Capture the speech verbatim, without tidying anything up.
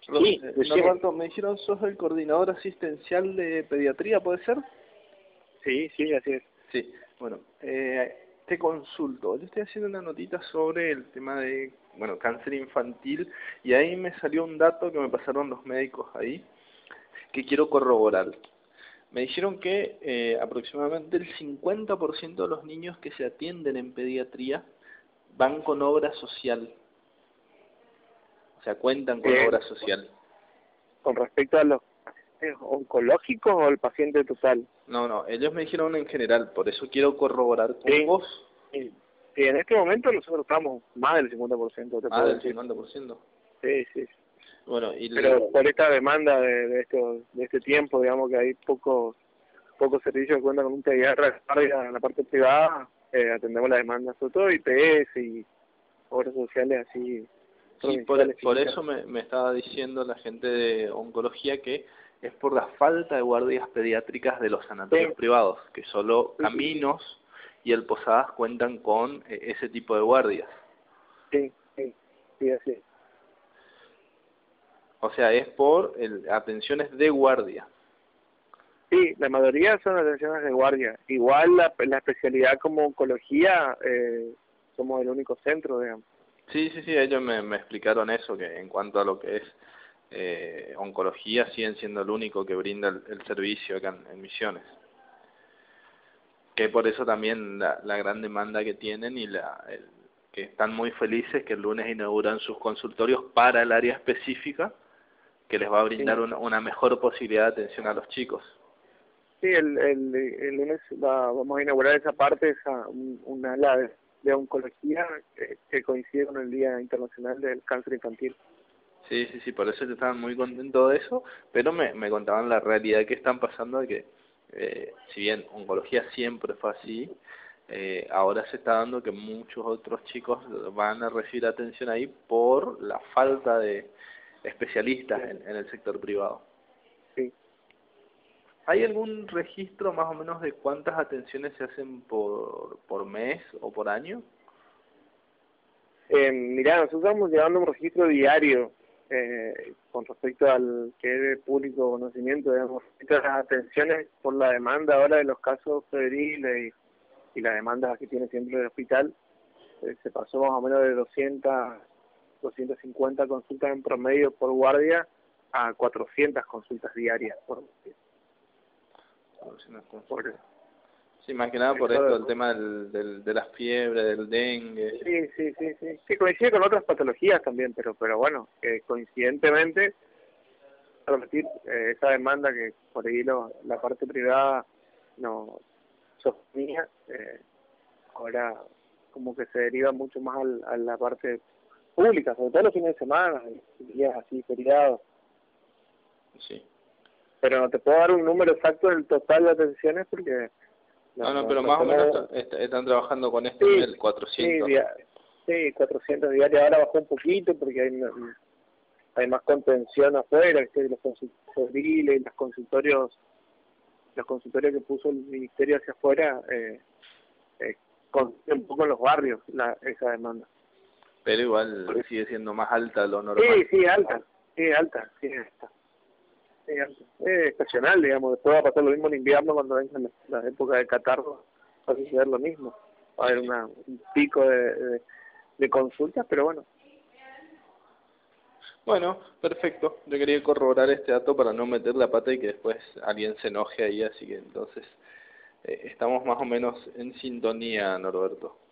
Lo- Sí, eh, recién. Norberto, me dijeron sos el coordinador asistencial de pediatría, ¿puede ser? Sí, sí, así es. Sí, bueno, eh, te consulto. Yo estoy haciendo una notita sobre el tema de, bueno, cáncer infantil y ahí me salió un dato que me pasaron los médicos ahí que quiero corroborar. Me dijeron que eh, aproximadamente el cincuenta por ciento de los niños que se atienden en pediatría van con obra social, o sea, cuentan con Eh, obra social. con respecto a los eh, oncológicos o el paciente total. No, no, ellos me dijeron en general, por eso quiero corroborar con Sí, vos. sí. Sí, en este momento nosotros estamos más del cincuenta por ciento, te Ah, puedo del decir. cincuenta por ciento. Sí, sí. Bueno, y Pero por esta demanda de, de, esto, de este tiempo, digamos que hay pocos pocos servicios que cuentan con un pediatra en la parte privada, eh, atendemos la demanda, sobre todo I P S y obras sociales así. sí, por, provinciales, por físicas. eso me, me estaba diciendo la gente de oncología que es por la falta de guardias pediátricas de los sanatorios Sí, privados, que solo sí, sí, Caminos y el Posadas cuentan con eh, ese tipo de guardias. sí, sí, sí, así es. O sea, es por el, atenciones de guardia. Sí, la mayoría son atenciones de guardia. Igual la, la especialidad como oncología, eh, somos el único centro, digamos. Sí, sí, sí, ellos me, me explicaron eso, que en cuanto a lo que es eh, oncología, siguen siendo el único que brinda el, el servicio acá en, en Misiones. Que por eso también la, la gran demanda que tienen y la el, que están muy felices que el lunes inauguran sus consultorios para el área específica que les va a brindar Sí, una, una mejor posibilidad de atención a los chicos. sí el, el, el lunes va, vamos a inaugurar esa parte, esa un, una ala de, de oncología que, que coincide con el Día Internacional del Cáncer Infantil. Sí, sí, sí, por eso yo estaba muy contento de eso, pero me, me contaban la realidad que están pasando de que, eh, si bien oncología siempre fue así, eh, ahora se está dando que muchos otros chicos van a recibir atención ahí por la falta de especialistas Sí, en, en el sector privado. sí. ¿Hay algún registro más o menos de cuántas atenciones se hacen por, por mes o por año? Eh, mirá, nosotros estamos llevando un registro diario eh, con respecto al que es de público conocimiento, digamos, las atenciones por la demanda ahora de los casos febriles y, y las demandas que tiene siempre el hospital. Eh, se pasó más o menos de doscientas, doscientas cincuenta consultas en promedio por guardia a cuatrocientas consultas diarias por, Por si no es consulta. por Sí, más que nada por esto, el eso. tema del, del, de las fiebres, del dengue. Sí, sí, sí, sí. Que coincide con otras patologías también, pero pero bueno, que coincidentemente, a repetir, eh, esa demanda que por ahí lo, la parte privada no sostenía, eh, ahora como que se deriva mucho más al, a la parte pública, sobre todo los fines de semana, y días así, feriados. Sí. Pero no te puedo dar un número exacto del total de atenciones porque No, no, no, no, pero no más o menos tenemos. est- están trabajando con este Sí, nivel, sí, cuatrocientos. dia- sí, cuatrocientos diarios, ahora bajó un poquito porque hay, una- hay más contención afuera, ¿viste? Los consultorios febriles, los consultorios, los consultorios que puso el ministerio hacia afuera, eh, eh, contienen un poco en los barrios la, esa demanda. Pero igual sigue siendo más alta de lo Sí, normal. sí, alta, sí, alta, sí, alta. Sí, alta. Es estacional, digamos, después va a pasar lo mismo en invierno cuando vengan las, las épocas de catarro, va a suceder lo mismo. Va a Sí, haber sí. una, un pico de, de, de consultas, pero bueno. Bueno, perfecto. Yo quería corroborar este dato para no meter la pata y que después alguien se enoje ahí, así que entonces eh, estamos más o menos en sintonía, Norberto.